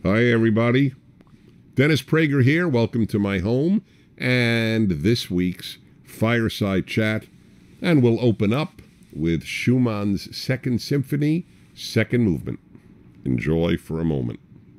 Hi, everybody. Dennis Prager here. Welcome to my home and this week's Fireside Chat. And we'll open up with Schumann's Second Symphony, Second Movement. Enjoy for a moment.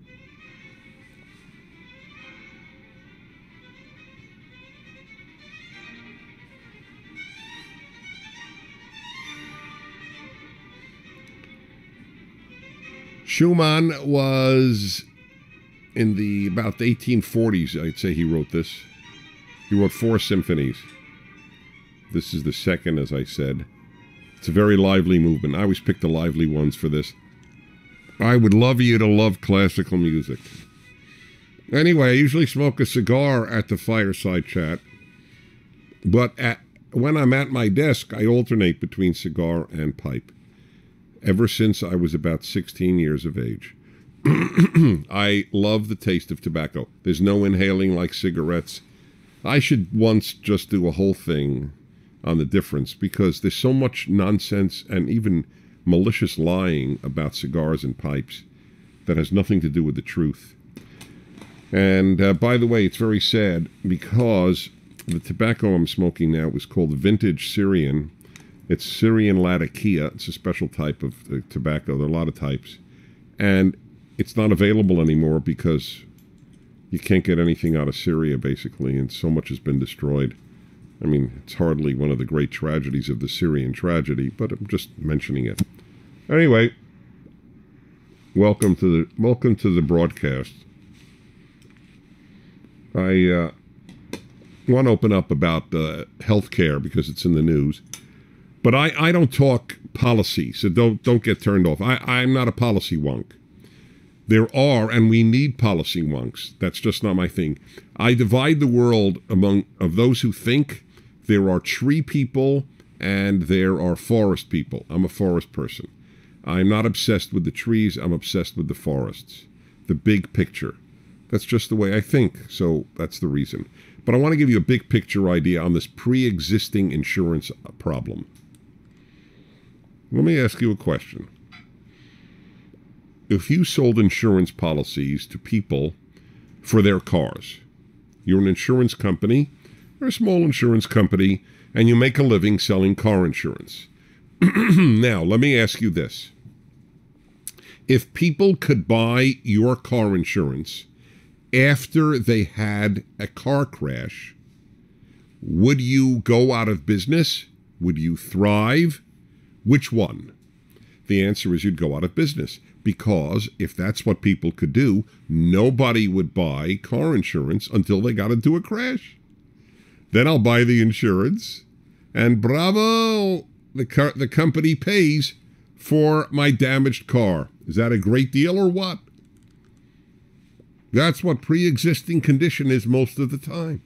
Schumann was in about the 1840s, I'd say he wrote this. He wrote 4 symphonies. This is the second, as I said. It's a very lively movement. I always pick the lively ones for this. I would love you to love classical music. Anyway, I usually smoke a cigar at the Fireside Chat, but when I'm at my desk, I alternate between cigar and pipe. Ever since I was about 16 years of age. I love the taste of tobacco. There's no inhaling like cigarettes. I should once just do a whole thing on the difference because there's so much nonsense and even malicious lying about cigars and pipes that has nothing to do with the truth. And by the way, it's very sad because the tobacco I'm smoking now is called Vintage Syrian. It's Syrian Latakia. It's a special type of tobacco. There are a lot of types. And it's not available anymore because you can't get anything out of Syria, basically, and so much has been destroyed. I mean, it's hardly one of the great tragedies of the Syrian tragedy, but I'm just mentioning it. Anyway, welcome to the broadcast. I want to open up about healthcare because it's in the news. But I don't talk policy, so don't get turned off. I'm not a policy wonk. There are, and we need policy wonks. That's just not my thing. I divide the world of those who think there are tree people and there are forest people. I'm a forest person. I'm not obsessed with the trees. I'm obsessed with the forests, the big picture. That's just the way I think, so that's the reason. But I want to give you a big picture idea on this pre-existing insurance problem. Let me ask you a question. If you sold insurance policies to people for their cars, you're an insurance company or a small insurance company, and you make a living selling car insurance. Now, let me ask you this. If people could buy your car insurance after they had a car crash, would you go out of business? Would you thrive? Which one? The answer is you'd go out of business. Because if that's what people could do, nobody would buy car insurance until they got into a crash. Then I'll buy the insurance, and bravo, the company pays for my damaged car. Is that a great deal or what? That's what pre-existing condition is most of the time.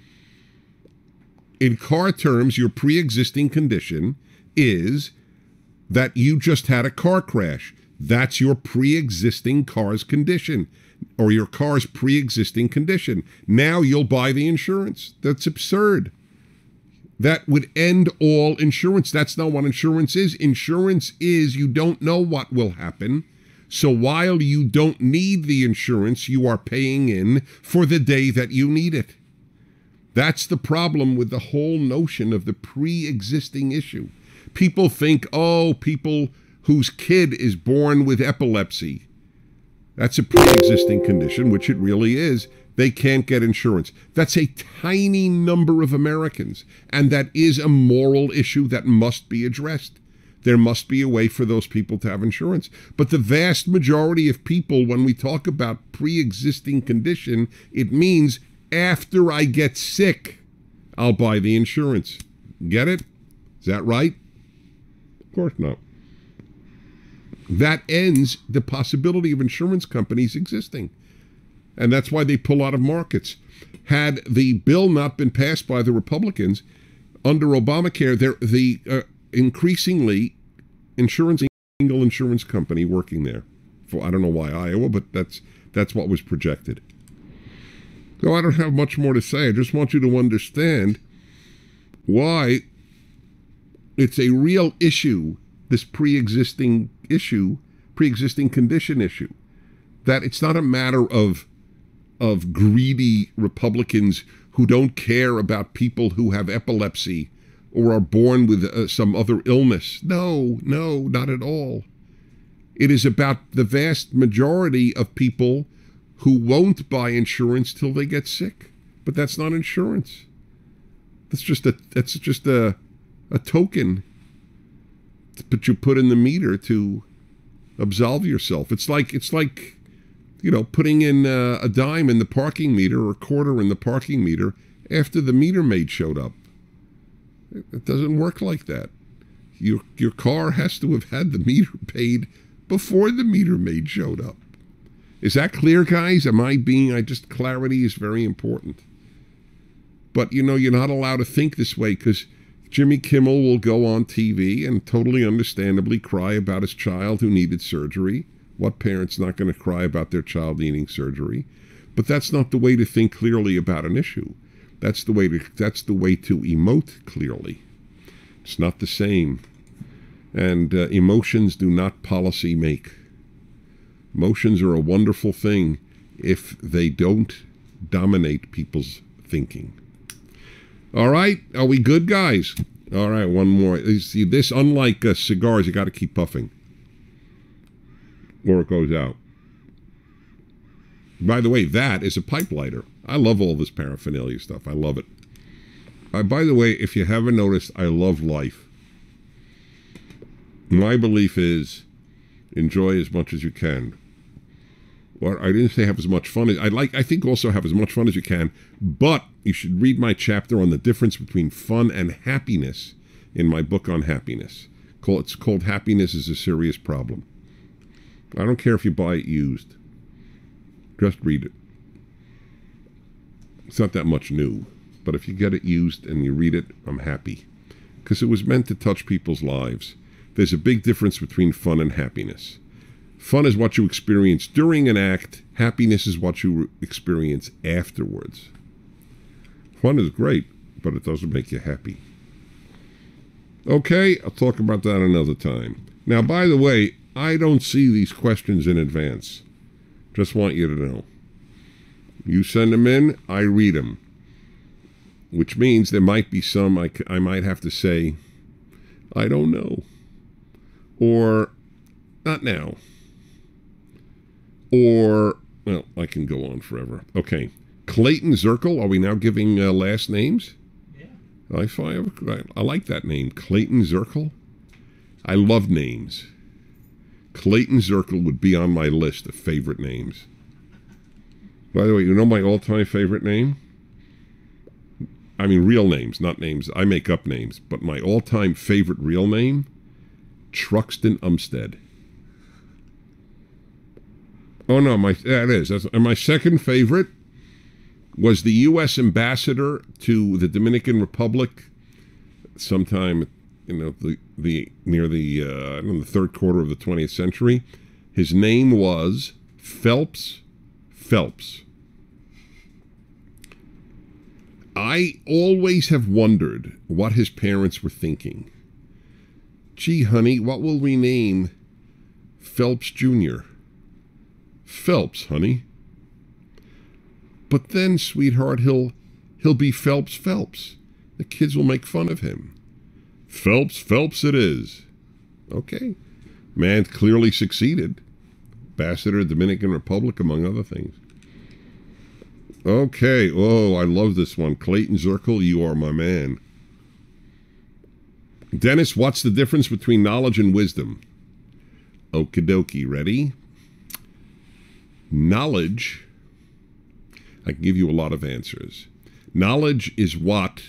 In car terms, your pre-existing condition is that you just had a car crash. That's your pre-existing car's condition, or your car's pre-existing condition. Now you'll buy the insurance. That's absurd. That would end all insurance. That's not what insurance is. Insurance is you don't know what will happen. So while you don't need the insurance, you are paying in for the day that you need it. That's the problem with the whole notion of the pre-existing issue. People think, oh, people whose kid is born with epilepsy, that's a pre-existing condition, which it really is. They can't get insurance. That's a tiny number of Americans, and that is a moral issue that must be addressed. There must be a way for those people to have insurance. But the vast majority of people, when we talk about pre-existing condition, it means after I get sick, I'll buy the insurance. Get it? Is that right? Of course not. That ends the possibility of insurance companies existing. And that's why they pull out of markets. Had the bill not been passed by the Republicans, under Obamacare, increasingly single insurance company working there. For I don't know why Iowa, but that's what was projected. So I don't have much more to say. I just want you to understand why it's a real issue, this pre-existing condition issue. that it's not a matter of greedy Republicans who don't care about people who have epilepsy or are born with some other illness. No, not at all. It is about the vast majority of people who won't buy insurance till they get sick. But that's not insurance. That's just a token that you put in the meter to absolve yourself. It's like putting in a dime in the parking meter or a quarter in the parking meter after the meter maid showed up. It doesn't work like that. Your car has to have had the meter paid before the meter maid showed up. Is that clear, guys? Clarity is very important. But, you're not allowed to think this way, because Jimmy Kimmel will go on TV and totally understandably cry about his child who needed surgery. What parent's not going to cry about their child needing surgery? But that's not the way to think clearly about an issue. That's the way to emote clearly. It's not the same. And emotions do not policy make. Emotions are a wonderful thing if they don't dominate people's thinking. All right, are we good, guys? All right, one more. See, this, unlike cigars, you got to keep puffing, or it goes out. By the way, that is a pipe lighter. I love all this paraphernalia stuff. I love it. By the way, if you haven't noticed, I love life. My belief is enjoy as much as you can. Well, I didn't say have as much fun as I think also have as much fun as you can, but you should read my chapter on the difference between fun and happiness in my book on happiness. It's called Happiness is a Serious Problem. I don't care if you buy it used. Just read it. It's not that much new, but if you get it used and you read it, I'm happy. Because it was meant to touch people's lives. There's a big difference between fun and happiness. Fun is what you experience during an act. Happiness is what you experience afterwards. Fun is great, but it doesn't make you happy. Okay, I'll talk about that another time. Now, by the way, I don't see these questions in advance. Just want you to know. You send them in, I read them. Which means there might be some I might have to say, I don't know. Or, not now. Or, well, I can go on forever. Okay. Clayton Zirkle, are we now giving last names? Yeah. I like that name, Clayton Zirkle. I love names. Clayton Zirkle would be on my list of favorite names. By the way, you know my all-time favorite name? I mean real names, not names. I make up names. But my all-time favorite real name? Truxton Umstead. Oh, no, that is. And my second favorite was the U.S. ambassador to the Dominican Republic sometime, near the third quarter of the 20th century. His name was Phelps. I always have wondered what his parents were thinking. Gee, honey, what will we name Phelps Jr.? Phelps, honey. But then, sweetheart, he'll be Phelps. The kids will make fun of him. Phelps it is. Okay. Man clearly succeeded. Ambassador of the Dominican Republic, among other things. Okay. Oh, I love this one. Clayton Zirkle, you are my man. Dennis, what's the difference between knowledge and wisdom? Okie dokie. Ready? Knowledge, I can give you a lot of answers. Knowledge is what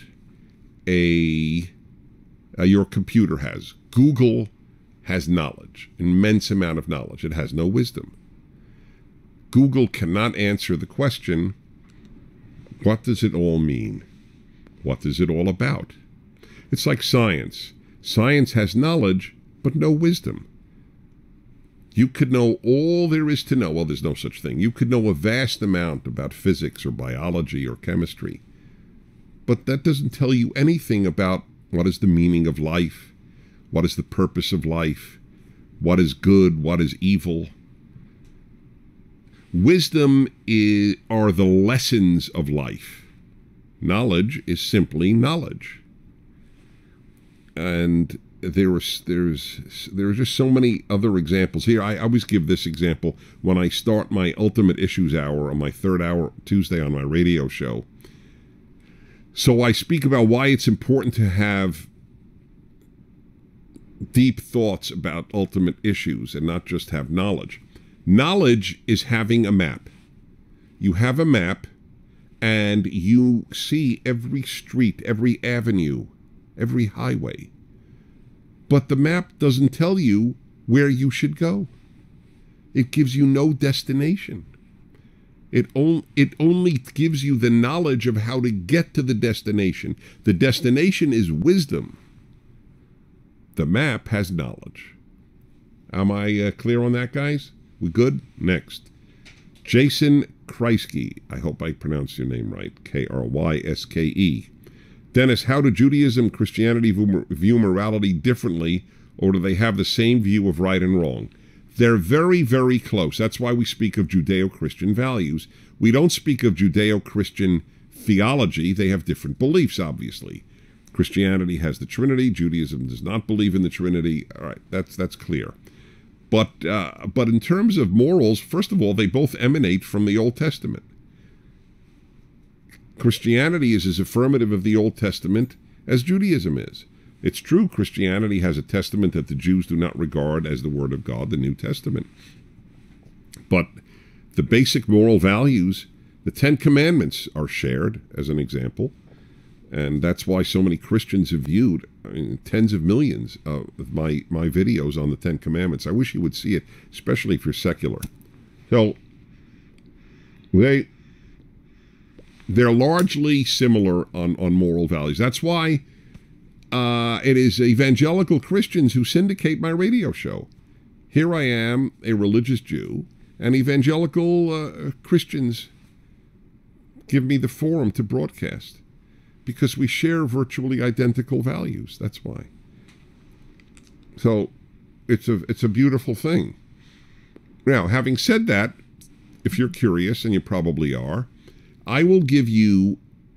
your computer has. Google has knowledge, immense amount of knowledge. It has no wisdom. Google cannot answer the question, what does it all mean? What is it all about? It's like science. Science has knowledge, but no wisdom. You could know all there is to know. Well, there's no such thing. You could know a vast amount about physics or biology or chemistry. But that doesn't tell you anything about what is the meaning of life, what is the purpose of life, what is good, what is evil. Wisdom are the lessons of life. Knowledge is simply knowledge. And there's just so many other examples here. I always give this example when I start my Ultimate Issues Hour on my third hour Tuesday on my radio show. So I speak about why it's important to have deep thoughts about ultimate issues and not just have knowledge. Knowledge is having a map. You have a map and you see every street, every avenue, every highway. But the map doesn't tell you where you should go. It gives you no destination. It only gives you the knowledge of how to get to the destination. The destination is wisdom. The map has knowledge. Am I clear on that, guys? We good? Next. Jason Kreisky. I hope I pronounced your name right. K-R-Y-S-K-E. Dennis, how do Judaism and Christianity view morality differently, or do they have the same view of right and wrong? They're very, very close. That's why we speak of Judeo-Christian values. We don't speak of Judeo-Christian theology. They have different beliefs, obviously. Christianity has the Trinity. Judaism does not believe in the Trinity. All right, that's clear. But in terms of morals, first of all, they both emanate from the Old Testament. Christianity is as affirmative of the Old Testament as Judaism is. It's true Christianity has a testament that the Jews do not regard as the Word of God, the New Testament. But the basic moral values, the Ten Commandments are shared, as an example. And that's why so many Christians have viewed, tens of millions of my videos on the Ten Commandments. I wish you would see it, especially if you're secular. So they're largely similar on moral values. That's why it is evangelical Christians who syndicate my radio show. Here I am, a religious Jew, and evangelical Christians give me the forum to broadcast because we share virtually identical values. That's why. So it's a beautiful thing. Now, having said that, if you're curious, and you probably are, I will give you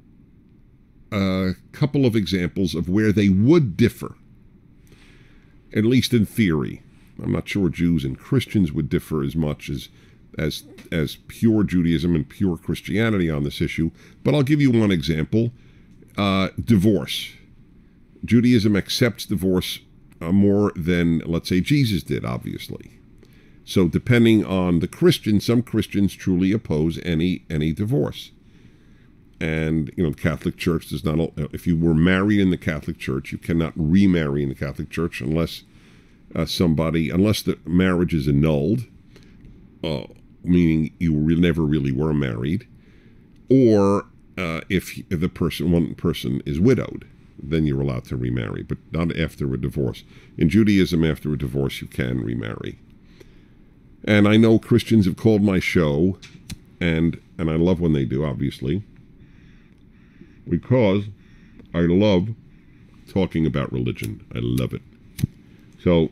a couple of examples of where they would differ, at least in theory. I'm not sure Jews and Christians would differ as much as pure Judaism and pure Christianity on this issue, but I'll give you one example. Divorce. Judaism accepts divorce more than, let's say, Jesus did, obviously. So depending on the Christian, some Christians truly oppose any divorce. And, the Catholic Church does not, if you were married in the Catholic Church, you cannot remarry in the Catholic Church unless unless the marriage is annulled, meaning you never really were married, or if one person is widowed, then you're allowed to remarry, but not after a divorce. In Judaism, after a divorce, you can remarry. And I know Christians have called my show, and I love when they do, obviously, because I love talking about religion. I love it. So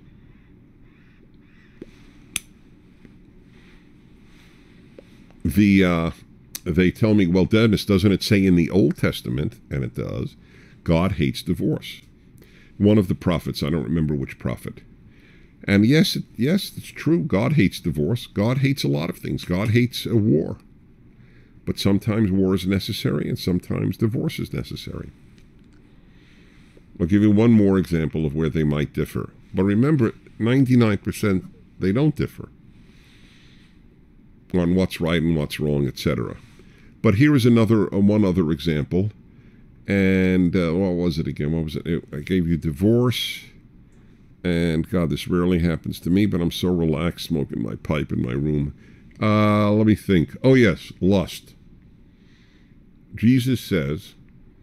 they tell me, well, Dennis, doesn't it say in the Old Testament, and it does, God hates divorce? One of the prophets, I don't remember which prophet. And yes, it's true. God hates divorce. God hates a lot of things. God hates a war. But sometimes war is necessary, and sometimes divorce is necessary. I'll give you one more example of where they might differ. But remember, 99% they don't differ on what's right and what's wrong, etc. But here is one other example. And what was it again? What was it? I gave you divorce. And God, this rarely happens to me, but I'm so relaxed smoking my pipe in my room. Let me think. Oh, yes, lust. Jesus says,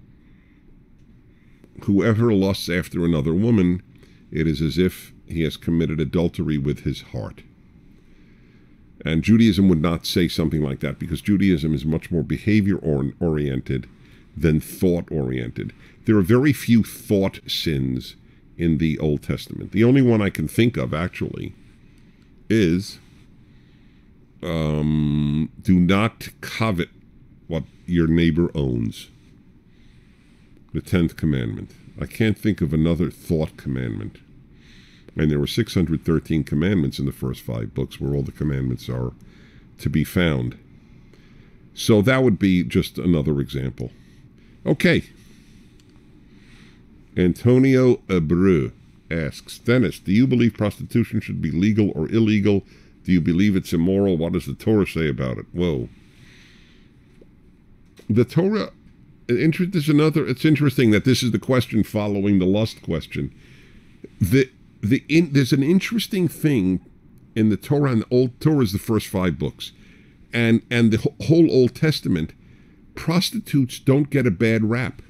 whoever lusts after another woman, it is as if he has committed adultery with his heart. And Judaism would not say something like that, because Judaism is much more behavior-oriented than thought-oriented. There are very few thought sins in the Old Testament. The only one I can think of, actually, is Do not covet what your neighbor owns. The 10th commandment. I can't think of another thought commandment. And there were 613 commandments in the first 5 books, where all the commandments are to be found. So that would be just another example. Okay. Antonio Abreu asks, Dennis, do you believe prostitution should be legal or illegal? Do you believe it's immoral? What does the Torah say about it? Whoa. The Torah, it's interesting that this is the question following the lust question. There's an interesting thing in the Torah, and the Old Torah is the first 5 books. And the whole Old Testament, prostitutes don't get a bad rap.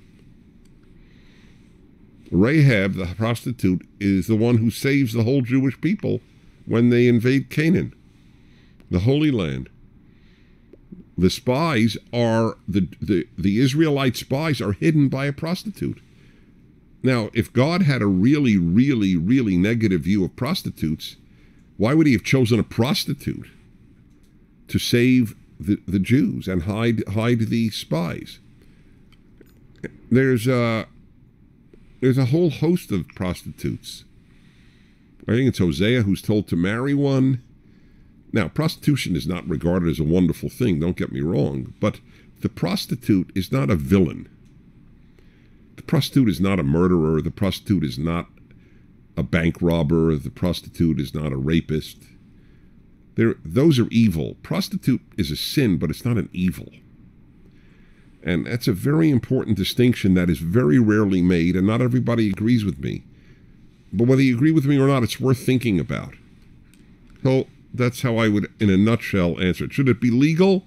Rahab, the prostitute, is the one who saves the whole Jewish people when they invade Canaan, the Holy Land. The spies are, the Israelite spies are hidden by a prostitute. Now, if God had a really, really, really negative view of prostitutes, why would he have chosen a prostitute to save the Jews and hide the spies? There's a whole host of prostitutes. I think it's Hosea who's told to marry one. Now, prostitution is not regarded as a wonderful thing, don't get me wrong, but the prostitute is not a villain. The prostitute is not a murderer. The prostitute is not a bank robber. The prostitute is not a rapist. Those are evil. Prostitute is a sin, but it's not an evil. And that's a very important distinction that is very rarely made, and not everybody agrees with me. But whether you agree with me or not, it's worth thinking about. So that's how I would, in a nutshell, answer it. Should it be legal?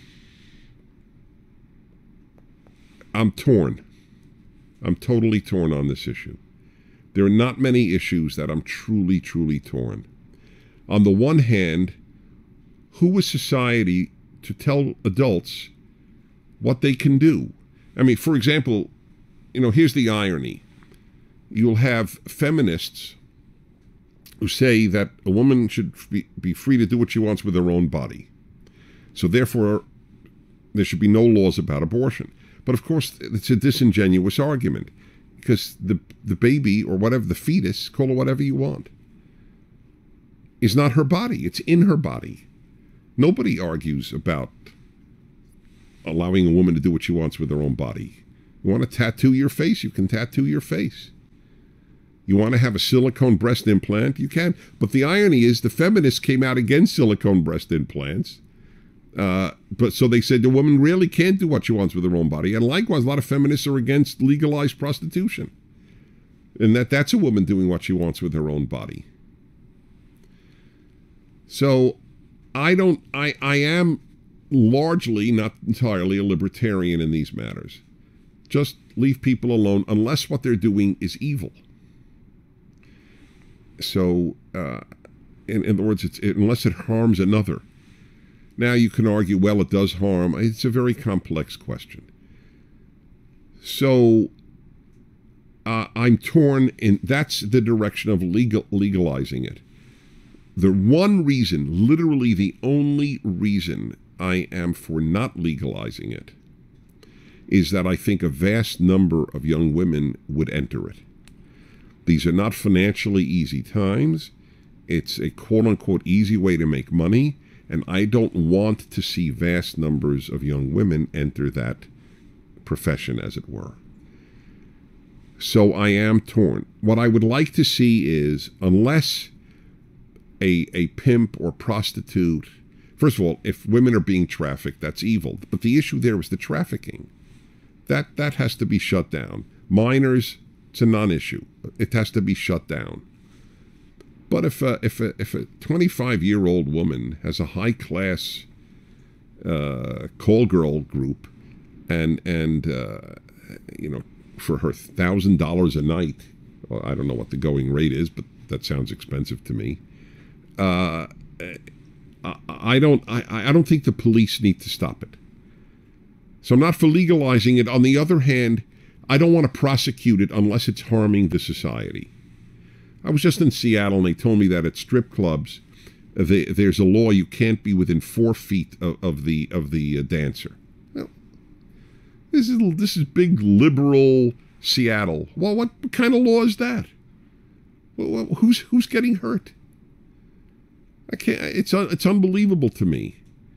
I'm torn. I'm totally torn on this issue. There are not many issues that I'm truly, truly torn. On the one hand, who is society to tell adults what they can do? I mean, for example, here's the irony. You'll have feminists who say that a woman should be free to do what she wants with her own body. So therefore, there should be no laws about abortion. But of course, it's a disingenuous argument, because the baby, or whatever, the fetus, call it whatever you want, is not her body. It's in her body. Nobody argues about allowing a woman to do what she wants with her own body. You want to tattoo your face? You can tattoo your face. You want to have a silicone breast implant? You can. But the irony is the feminists came out against silicone breast implants. But so they said the woman really can't do what she wants with her own body. And likewise, a lot of feminists are against legalized prostitution. And that's a woman doing what she wants with her own body. So I am largely, not entirely, a libertarian in these matters. Just leave people alone unless what they're doing is evil. So, in other words, unless it harms another. Now you can argue, well, it does harm. It's a very complex question. So I'm torn in, that's the direction of legalizing it. The one reason, literally the only reason I am for not legalizing it, is that I think a vast number of young women would enter it. These are not financially easy times. It's a quote-unquote easy way to make money, and I don't want to see vast numbers of young women enter that profession, as it were. So I am torn. What I would like to see is, unless a pimp or prostitute, first of all, if women are being trafficked, that's evil. But the issue there is the trafficking. That has to be shut down. Minors, it's a non-issue. It has to be shut down. But if a 25-year-old woman has a high-class call girl group, and for her $1,000 a night, well, I don't know what the going rate is, but that sounds expensive to me. I don't think the police need to stop it. So I'm not for legalizing it. On the other hand, I don't want to prosecute it unless it's harming the society. I was just in Seattle, and they told me that at strip clubs, there's a law you can't be within 4 feet of the dancer. Well, this is big liberal Seattle. Well, what kind of law is that? Well, who's getting hurt? I can't. It's unbelievable to me.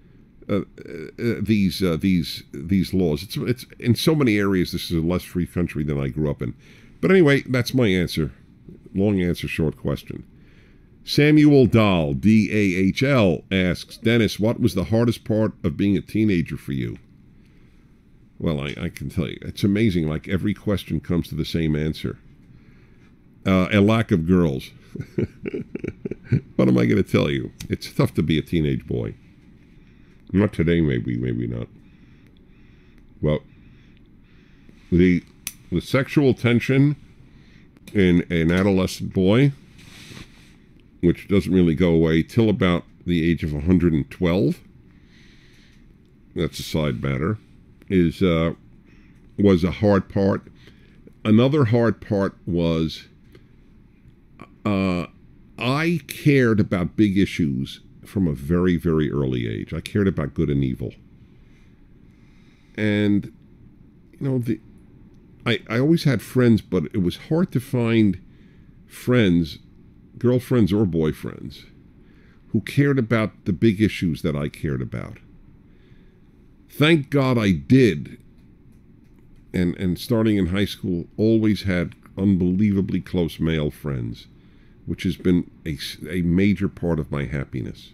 These laws. It's in so many areas. This is a less free country than I grew up in. But anyway, that's my answer. Long answer, short question. Samuel Dahl, D-A-H-L, asks, Dennis, what was the hardest part of being a teenager for you? Well, I can tell you. It's amazing. Like every question comes to the same answer. A lack of girls. What am I going to tell you? It's tough to be a teenage boy. Not today, maybe not. Well, the sexual tension in an adolescent boy, which doesn't really go away till about the age of 112, that's a side matter, was a hard part. Another hard part was I cared about big issues from a very, very early age. I cared about good and evil. And, you know, I always had friends, but it was hard to find friends, girlfriends or boyfriends, who cared about the big issues that I cared about. Thank God I did. And starting in high school, always had unbelievably close male friends, which has been a major part of my happiness.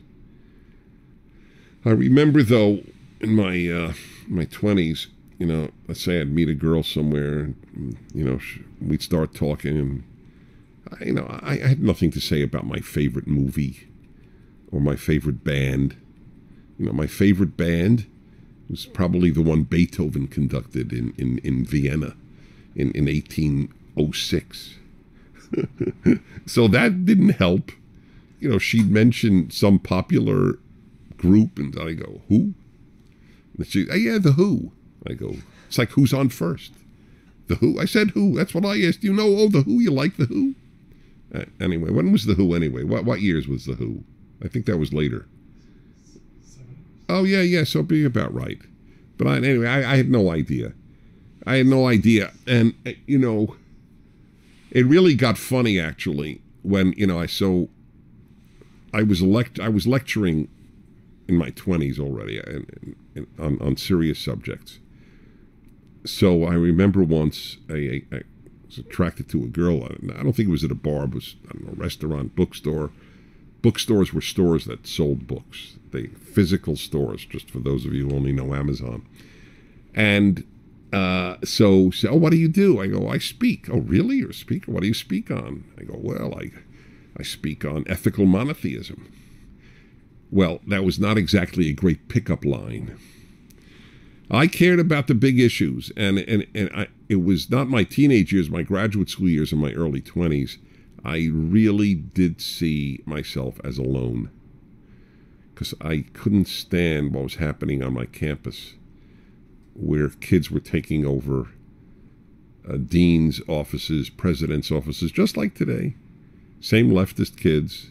I remember, though, in my 20s, you know, let's say I'd meet a girl somewhere, and, you know, we'd start talking, and, I had nothing to say about my favorite movie or my favorite band. You know, my favorite band was probably the one Beethoven conducted in Vienna in 1806. So that didn't help. You know, she'd mention some popular group, and I go, who? And she, oh, yeah, The Who. I go, it's like, who's on first? The Who? I said Who. That's what I asked. You know, oh, The Who? You like The Who? Anyway, when was The Who anyway? What years was The Who? I think that was later. Oh, yeah, so be about right. But anyway, I had no idea. I had no idea. And, you know, it really got funny, actually, when, you know, I was lecturing in my 20s already on serious subjects. So I remember once I was attracted to a girl. I don't think it was at a bar. It was, I don't know, restaurant, bookstore. Bookstores were stores that sold books. Physical stores, just for those of you who only know Amazon. And so, oh, what do you do? I go, I speak. Oh, really? You're a speaker? What do you speak on? I go, well, I speak on ethical monotheism. Well, that was not exactly a great pickup line. I cared about the big issues, and it was not my teenage years, my graduate school years, and my early 20s. I really did see myself as alone, because I couldn't stand what was happening on my campus, where kids were taking over deans' offices, presidents' offices, just like today. Same leftist kids.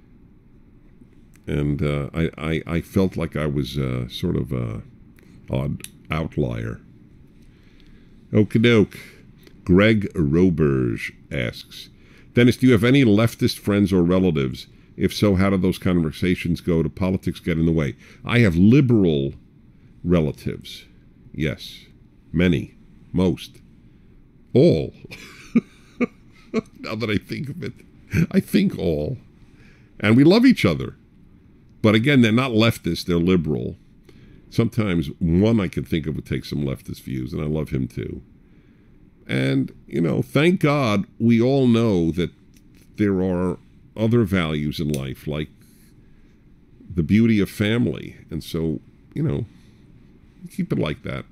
And I felt like I was sort of a odd outlier. Okie doke. Greg Roberge asks, Dennis, do you have any leftist friends or relatives? If so, how do those conversations go? Do politics get in the way? I have liberal relatives. Yes. Many. Most. All. Now that I think of it. I think all. And we love each other. But again, they're not leftist, they're liberal. Sometimes one I can think of would take some leftist views, and I love him too. And, you know, thank God we all know that there are other values in life, like the beauty of family. And so, you know, keep it like that.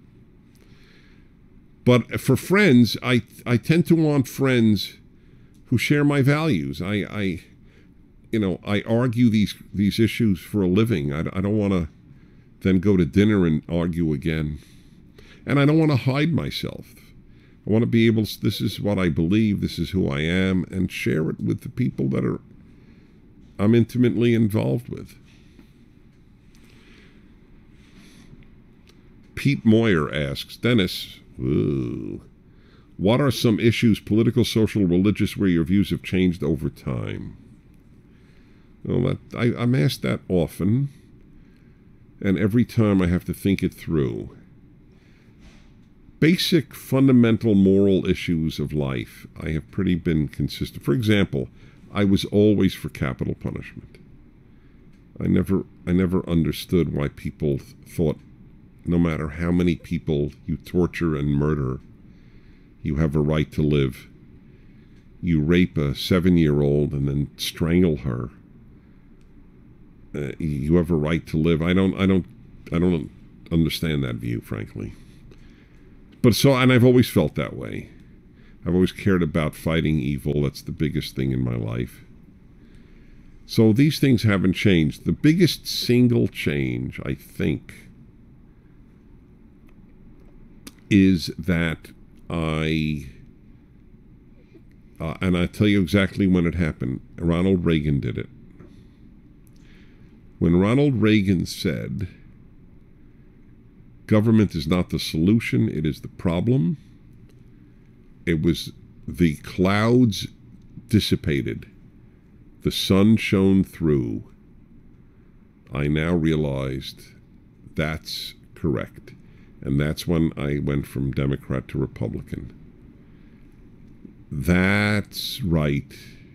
But for friends, I tend to want friends who share my values. I argue these issues for a living. I don't want to then go to dinner and argue again. And I don't want to hide myself. I want to be able to, this is what I believe, this is who I am, and share it with the people that are I'm intimately involved with. Pete Moyer asks, Dennis, what are some issues, political, social, religious, where your views have changed over time? Well, I'm asked that often, and every time I have to think it through. Basic, fundamental moral issues of life, I have pretty been consistent. For example, I was always for capital punishment. I never understood why people thought no matter how many people you torture and murder, you have a right to live. You rape a 7-year-old and then strangle her. You have a right to live. I don't understand that view, frankly. But and I've always felt that way. I've always cared about fighting evil. That's the biggest thing in my life. So these things haven't changed. The biggest single change, I think, is that and I tell you exactly when it happened. Ronald Reagan did it. When Ronald Reagan said, government is not the solution, it is the problem, it was the clouds dissipated, the sun shone through. I now realized that's correct. And that's when I went from Democrat to Republican. That's right.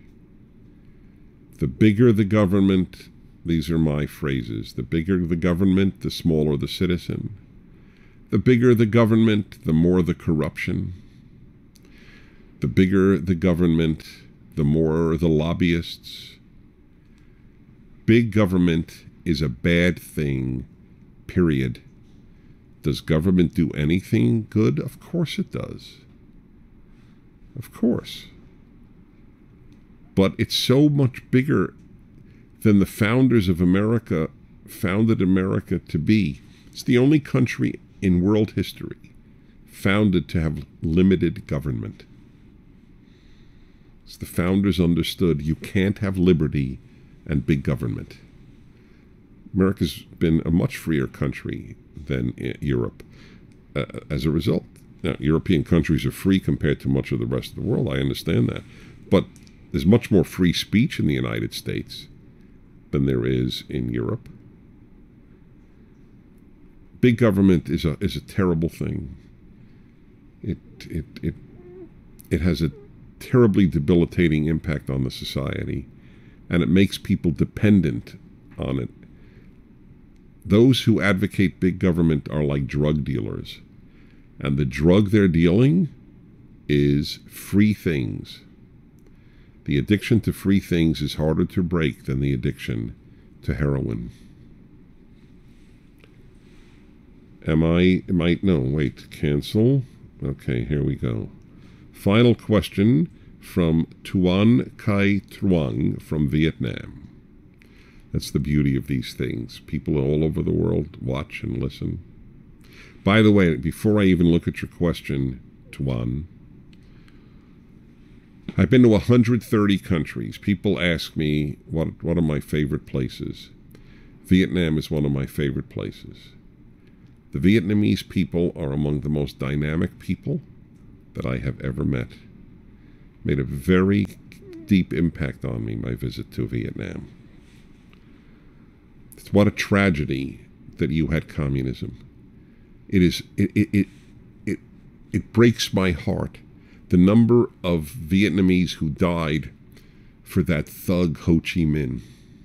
The bigger the government, these are my phrases, the bigger the government, the smaller the citizen. The bigger the government, the more the corruption. The bigger the government, the more the lobbyists. Big government is a bad thing, period. Does government do anything good? Of course it does. Of course. But it's so much bigger than the founders of America founded America to be. It's the only country in world history founded to have limited government. As the founders understood, you can't have liberty and big government. America's been a much freer country than Europe as a result. Now, European countries are free compared to much of the rest of the world. I understand that. But there's much more free speech in the United States than there is in Europe. Big government is a terrible thing. It has a terribly debilitating impact on the society, and it makes people dependent on it. Those who advocate big government are like drug dealers, and the drug they're dealing is free things. The addiction to free things is harder to break than the addiction to heroin. No, wait, cancel. Okay, here we go. Final question from Tuan Kai Truong from Vietnam. That's the beauty of these things. People all over the world watch and listen. By the way, before I even look at your question, Tuan, I've been to 130 countries. People ask me what are my favorite places. Vietnam is one of my favorite places. The Vietnamese people are among the most dynamic people that I have ever met. Made a very deep impact on me, my visit to Vietnam. What a tragedy that you had communism. It breaks my heart. The number of Vietnamese who died for that thug Ho Chi Minh.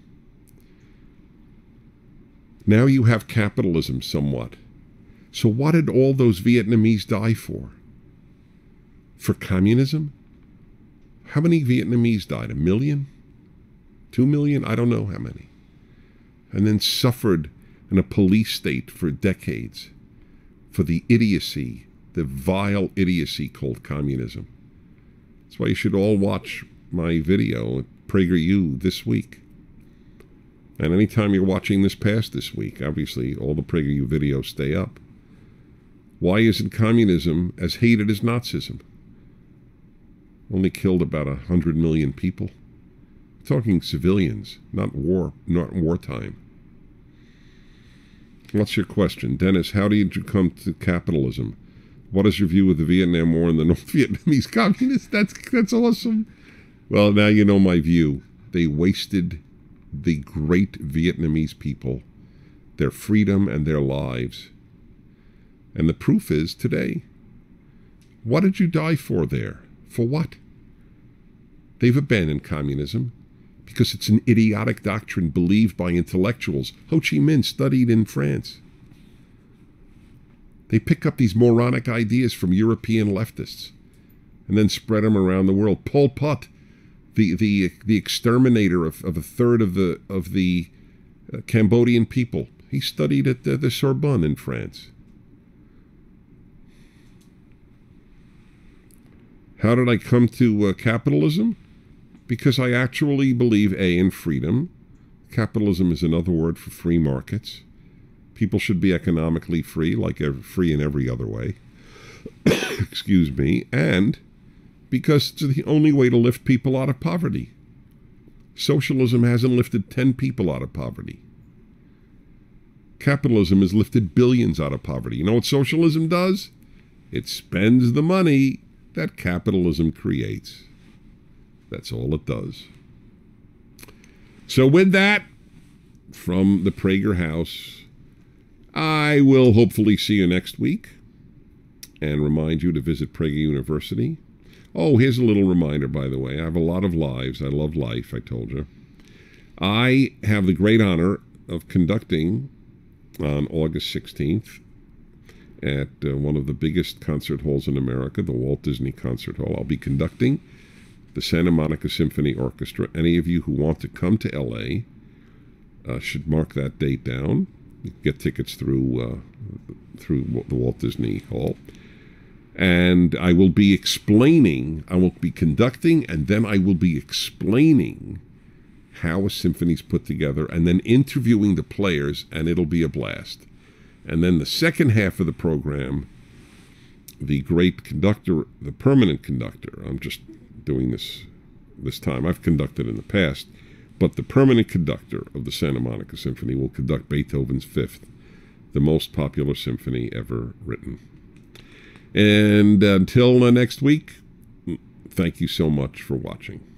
Now you have capitalism somewhat. So what did all those Vietnamese die for? For communism? How many Vietnamese died? 1 million? 2 million? I don't know how many. And then suffered in a police state for decades for the idiocy, the vile idiocy called communism. That's why you should all watch my video at PragerU this week. And anytime you're watching this past this week, obviously all the PragerU videos stay up. Why isn't communism as hated as Nazism? Only killed about 100 million people. We're talking civilians, not wartime. What's your question? Dennis, how did you come to capitalism? What is your view of the Vietnam War and the North Vietnamese communists? That's awesome. Well, now you know my view. They wasted the great Vietnamese people, their freedom and their lives. And the proof is today. What did you die for there? For what? They've abandoned communism because it's an idiotic doctrine believed by intellectuals. Ho Chi Minh studied in France. They pick up these moronic ideas from European leftists and then spread them around the world. Pol Pot, the exterminator of a third of the Cambodian people, he studied at the Sorbonne in France. How did I come to capitalism? Because I actually believe, A, in freedom. Capitalism is another word for free markets. People should be economically free, like free in every other way. Excuse me. And because it's the only way to lift people out of poverty. Socialism hasn't lifted 10 people out of poverty. Capitalism has lifted billions out of poverty. You know what socialism does? It spends the money that capitalism creates. That's all it does. So with that, from the Prager House, I will hopefully see you next week and remind you to visit Prager University. Oh, here's a little reminder, by the way. I have a lot of lives. I love life, I told you. I have the great honor of conducting on August 16th at one of the biggest concert halls in America, the Walt Disney Concert Hall. I'll be conducting the Santa Monica Symphony Orchestra. Any of you who want to come to L.A. Should mark that date down. You can get tickets through the Walt Disney Hall. And I will be explaining, I will be conducting, and then I will be explaining how a symphony's put together, and then interviewing the players, and it'll be a blast. And then the second half of the program, the great conductor, the permanent conductor, I'm just doing this time. I've conducted in the past, but the permanent conductor of the Santa Monica Symphony will conduct Beethoven's Fifth, the most popular symphony ever written. And until next week, thank you so much for watching.